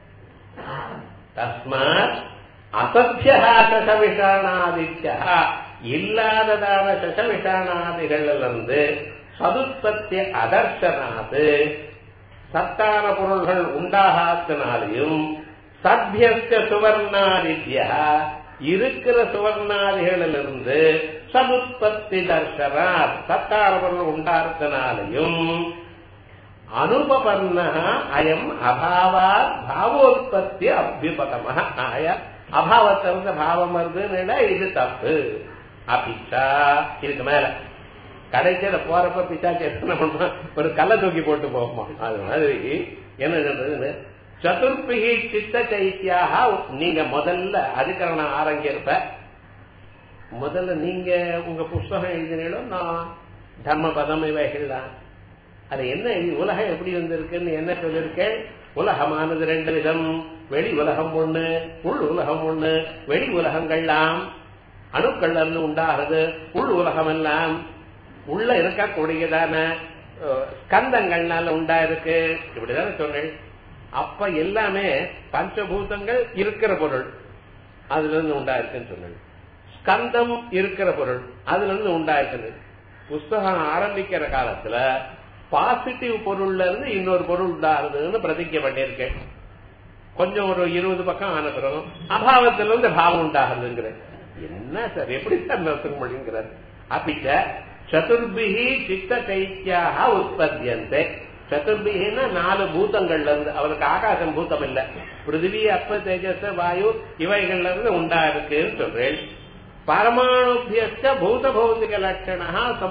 தஸ்மாத் அசத்தியா சசவிஷாணாதித்யா இல்லாததான சசவிஷாணாதிகளிலிருந்து சதுத்பத்திய அதர்சனாது சத்தான பொருள்கள் உண்டாகாத்தினாலையும் சத்யஸ்த சுவர்ணாதித்யா இருக்கிற சுவர்ணாதிகளிலிருந்து சதுத்பத்தி தர்சனா சத்தான பொருள் உண்டாத்தினாலையும் அனுபவர்ண அயம் அபாவா பாவோத்பத்தி அபியுபகம ஆய அபாவத்திலிருந்து பாவம் வருதுன்னு இது தப்பு. அபிச்சா இதுக்கு மேல கடைசியில போறப்ப பிச்சாச்சு என்ன பண்ணா ஒரு கல்லை தூக்கி போட்டு போகுமா, அது மாதிரி என்ன சொல்றது சதுர்பிகி சித்த சைத்தியாக நீங்க முதல்ல அதிகரணம் ஆரம்பிப்ப முதல்ல நீங்க உங்க புஸ்தகம் எழுதினாலும் நான் தர்மபதம் இவைகள் தான். அது என்ன உலகம் எப்படி வந்திருக்குன்னு என்ன சொல்லிருக்கேன், உலகமானது 2 விதம், வெளி உலகம் ஒண்ணு உள் உலகம் ஒண்ணு. வெளி உலகங்கள்லாம் அணுக்கள்ல இருந்து உண்டாகிறது, உள் உலகம் எல்லாம் உள்ள இருக்கக்கூடியதான ஸ்கந்தங்கள்னால உண்டா இருக்கு, இப்படிதானே சொன்னேன். அப்ப எல்லாமே பஞ்சபூதங்கள் இருக்கிற பொருள் அதுல இருந்து உண்டா இருக்குன்னு சொன்னேன். ஸ்கந்தம் இருக்கிற பொருள் அதுல இருந்து உண்டா இருக்குது. புஸ்தகம் ஆரம்பிக்கிற காலத்துல பாசிட்டிவ் பொருள்ல இருந்து இன்னொரு பொருள் உண்டாகுதுன்னு பிரதிஜை பண்ணியிருக்கேன். கொஞ்சம் ஒரு 20 பக்கம் ஆன பிறகு அபாவத்திலிருந்து பாவம் உண்டாகுதுங்கிற என்ன சார் எப்படி சார் நடத்த முடியுங்கிறார். அப்பிச்ச சதுர்பிகி சித்த சைத்தியாக உற்பத்தியந்தே. சதுர்பிகின்னா 4 பூதங்கள்ல இருந்து, அவருக்கு ஆகாசம் பூதம் இல்ல, பிருத்திவி அப்ப தேஜஸ் வாயு இவைகள்ல இருந்து உண்டா இருக்குன்னு சொல்றேன். பரமாணுபியஸ்ட பூத பௌதிக லட்சணா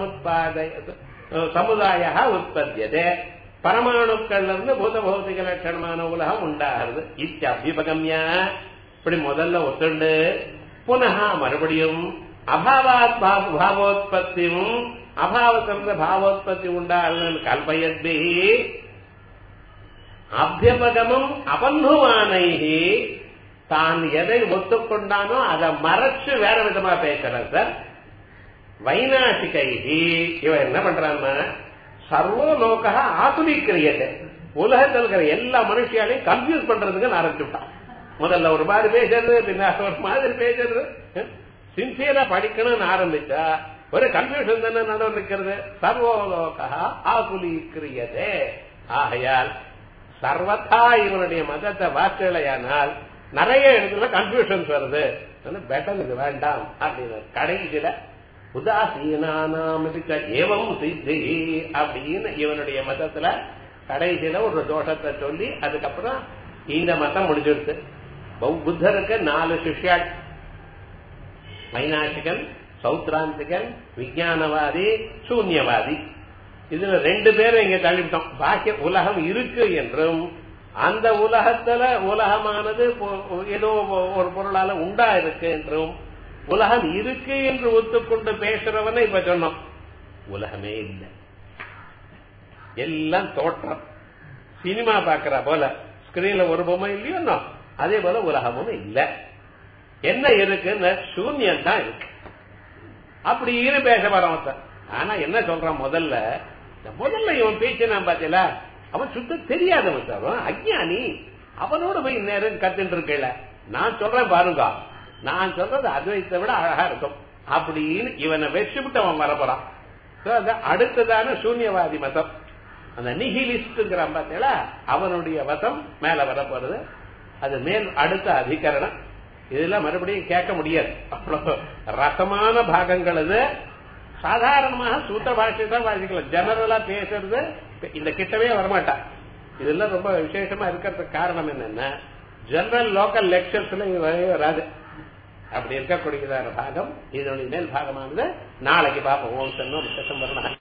சமுதாய உற்பத்தியதே. பரமாணுக்கள்ல இருந்து பூத பௌதிக லட்சணமான உலகம் உண்டாகிறது. இத்தியபியுபகம்ய இப்படி முதல்ல ஒத்துண்டு புனः மறுபடியும் அபாவாத் பாவோத்பத்தியும் அபாவத்திலிருந்து பாவோத்பத்தி உண்டாகுதுன்னு கல்பயத்பி அபியுபகமும் அபன்னுவானைஹி தான் எதை ஒத்துக்கொண்டானோ அதை மறைச்சு வேற விதமா பேசுறார் சார். வைநாசிகைஹி இவன் என்ன பண்றான்னா சர்வலோக ஆசுரீக்கிரியத்தை உலகத்தில் இருக்கிற எல்லா மனுஷியாலையும் கன்ஃபியூஸ் பண்றதுக்கு ஆரம்பிச்சுட்டான். முதல்ல ஒரு மாதிரி பேசுறது, பின்ன ஒரு மாதிரி பேசுறது. சின்சியரா படிக்கணும்னு ஆரம்பிச்சா ஒரு கன்ஃபியூஷன் தானே நடந்து இருக்கிறது. சர்வலோக ஆகுலீக்கிரியதே. ஆகையால் சர்வதா இவனுடைய மதத்தை வாக்கலையானால் நிறைய இடத்துல கன்ஃபியூஷன்ஸ் வருது. பெட்டர் இது வேண்டாம் அப்படின்னு கடைசியில உதாசீனானாம் ஏவம் சித்தி அப்படின்னு இவனுடைய மதத்துல கடைசியில ஒரு தோஷத்தை சொல்லி அதுக்கப்புறம் இந்த மதம் முடிஞ்சிருச்சு. புத்தருக்கு 4 சிஷ்யாள், வைநாசிகன், சௌத்ராந்திகன், விஞ்ஞானவாதி, சூன்யவாதி. இதுல 2 பேரும் இங்க தள்ளிவிட்டோம். பாக்கிய உலகம் இருக்கு என்றும் அந்த உலகத்துல உலகமானது ஏதோ ஒரு பொருளால உண்டா இருக்கு என்றும் உலகம் இருக்கு என்று ஒத்துக்கொண்டு பேசுறவன இப்ப சொன்னோம். உலகமே இல்லை, எல்லாம் தோற்றம். சினிமா பாக்குற போல ஸ்கிரீன்ல ஒரு பொம்மை இல்லையோ அதே போல உலகமும் இல்லை. என்ன இருக்குன்னு சூன்யம் தான் இருக்கு அப்படின்னு பேச வரவன். ஆனா என்ன சொல்றான், முதல்ல இவன் பேச்சு நான் பாத்தீங்கள, அவன் சுத்த தெரியாதவன் சார், அஞ்ஞானி. அவனோட போய் நேரம் கத்துட்டு இருக்கல. நான் சொல்றேன் பாருங்க, நான் சொல்றது அத்வைத்தை விட அழகா இருக்கும் அப்படின்னு இவனை வெச்சுவிட்டு அவன் வரப்போறான். அடுத்ததான சூன்யவாதி மதம், அந்த நிஹிலிஸ்ட்ங்கிறான் பாத்தீங்களா, அவனுடைய மதம் மேல வரப்போறது. அது மேல் அடுத்த அதிகரணம். இதெல்லாம் மறுபடியும் கேட்க முடியாது, அவ்வளவு ரசமான பாகங்கள். அது சாதாரணமாக சூத்த பாஷை தான் வாசிக்கலாம். ஜெனரலா பேசுறது இந்த கிட்டவே வரமாட்டான். இதெல்லாம் ரொம்ப விசேஷமா இருக்கிறதுக்கு காரணம் என்னன்னா, ஜெனரல் லோக்கல் லெக்சர்ஸ்ல வராது. அப்படி இருக்கக்கூடியதான பாகம் இதனுடைய மேல் பாகமானது நாளைக்கு பார்ப்போம். ஓம் சன்னோ விசேஷம் வரணும்.